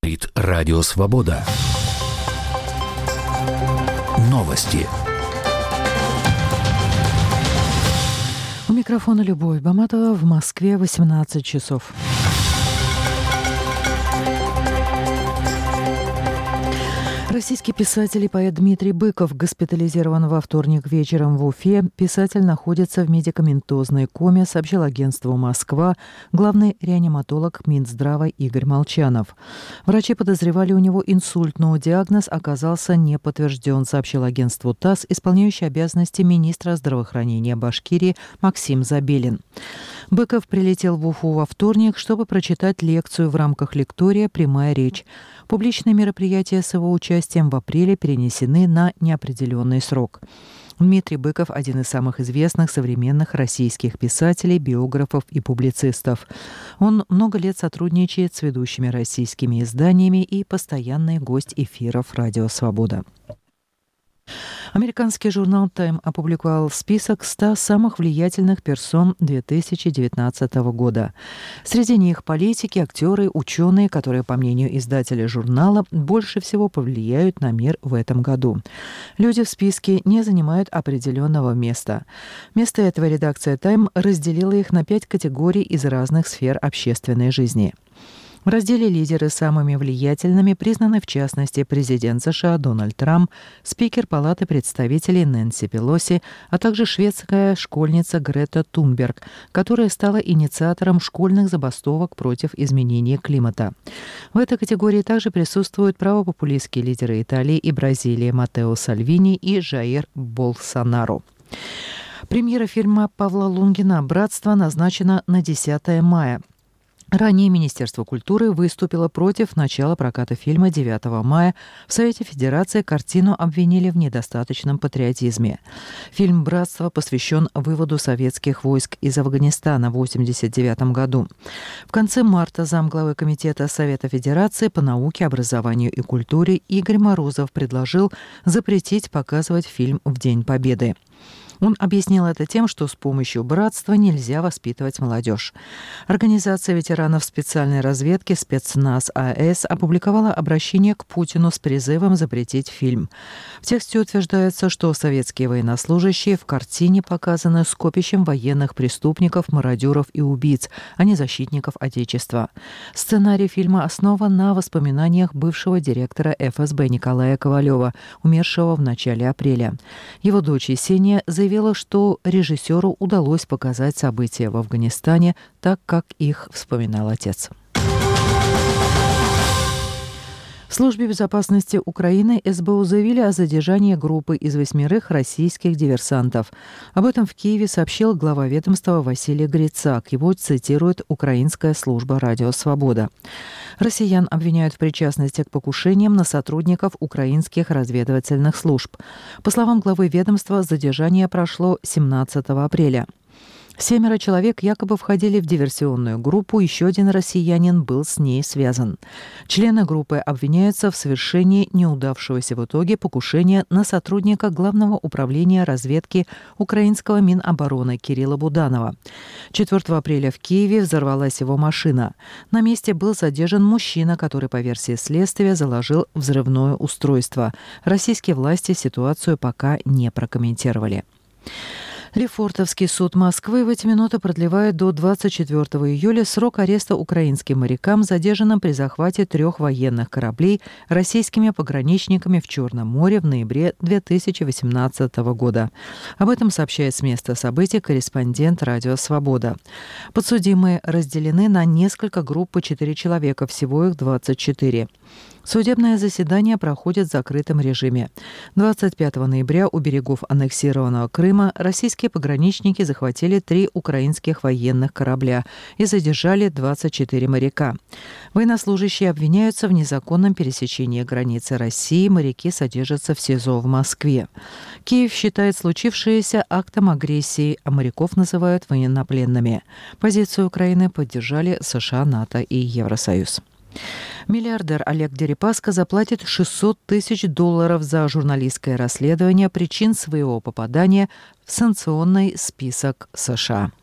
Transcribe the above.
Радио Свобода. Новости. У микрофона Любовь Баматова. В Москве 18 часов. Российский писатель и поэт Дмитрий Быков госпитализирован во вторник вечером в Уфе. Писатель находится в медикаментозной коме, сообщил агентству «Москва» главный реаниматолог Минздрава Игорь Молчанов. Врачи подозревали у него инсульт, но диагноз оказался не подтвержден, сообщил агентству ТАСС исполняющий обязанности министра здравоохранения Башкирии Максим Забелин. Быков прилетел в Уфу во вторник, чтобы прочитать лекцию в рамках лектория «Прямая речь». Публичные мероприятия с его участием в апреле перенесены на неопределенный срок. Дмитрий Быков – один из самых известных современных российских писателей, биографов и публицистов. Он много лет сотрудничает с ведущими российскими изданиями и постоянный гость эфиров «Радио Свобода». Американский журнал Time опубликовал список 100 самых влиятельных персон 2019 года. Среди них политики, актеры, ученые, которые, по мнению издателя журнала, больше всего повлияют на мир в этом году. Люди в списке не занимают определенного места. Вместо этого редакция Time разделила их на 5 категорий из разных сфер общественной жизни. В разделе «Лидеры» самыми влиятельными признаны, в частности, президент США Дональд Трамп, спикер Палаты представителей Нэнси Пелоси, а также шведская школьница Грета Тунберг, которая стала инициатором школьных забастовок против изменения климата. В этой категории также присутствуют правопопулистские лидеры Италии и Бразилии Маттео Сальвини и Жаир Болсонару. Премьера фильма Павла Лунгина «Братство» назначена на 10 мая. Ранее Министерство культуры выступило против начала проката фильма 9 мая. В Совете Федерации картину обвинили в недостаточном патриотизме. Фильм «Братство» посвящен выводу советских войск из Афганистана в 1989 году. В конце марта замглавы Комитета Совета Федерации по науке, образованию и культуре Игорь Морозов предложил запретить показывать фильм в День Победы. Он объяснил это тем, что с помощью братства нельзя воспитывать молодежь. Организация ветеранов специальной разведки «Спецназ АЭС» опубликовала обращение к Путину с призывом запретить фильм. В тексте утверждается, что советские военнослужащие в картине показаны скопищем военных преступников, мародеров и убийц, а не защитников Отечества. Сценарий фильма основан на воспоминаниях бывшего директора ФСБ Николая Ковалева, умершего в начале апреля. Его дочь Есения заявила, что режиссеру удалось показать события в Афганистане так, как их вспоминал отец. В Службе безопасности Украины СБУ заявили о задержании группы из 8 российских диверсантов. Об этом в Киеве сообщил глава ведомства Василий Грицак. Его цитирует украинская служба «Радио Свобода». Россиян обвиняют в причастности к покушениям на сотрудников украинских разведывательных служб. По словам главы ведомства, задержание прошло 17 апреля. 7 человек якобы входили в диверсионную группу, еще один россиянин был с ней связан. Члены группы обвиняются в совершении неудавшегося в итоге покушения на сотрудника Главного управления разведки украинского Минобороны Кирилла Буданова. 4 апреля в Киеве взорвалась его машина. На месте был задержан мужчина, который, по версии следствия, заложил взрывное устройство. Российские власти ситуацию пока не прокомментировали. Лефортовский суд Москвы в эти минуты продлевает до 24 июля срок ареста украинским морякам, задержанным при захвате 3 военных кораблей российскими пограничниками в Черном море в ноябре 2018 года. Об этом сообщает с места событий корреспондент «Радио Свобода». Подсудимые разделены на несколько групп по 4 человека, всего их 24. Судебное заседание проходит в закрытом режиме. 25 ноября у берегов аннексированного Крыма российские пограничники захватили 3 украинских военных корабля и задержали 24 моряка. Военнослужащие обвиняются в незаконном пересечении границы России, моряки содержатся в СИЗО в Москве. Киев считает случившееся актом агрессии, а моряков называют военнопленными. Позицию Украины поддержали США, НАТО и Евросоюз. Миллиардер Олег Дерипаска заплатит $600 тысяч за журналистское расследование причин своего попадания в санкционный список США.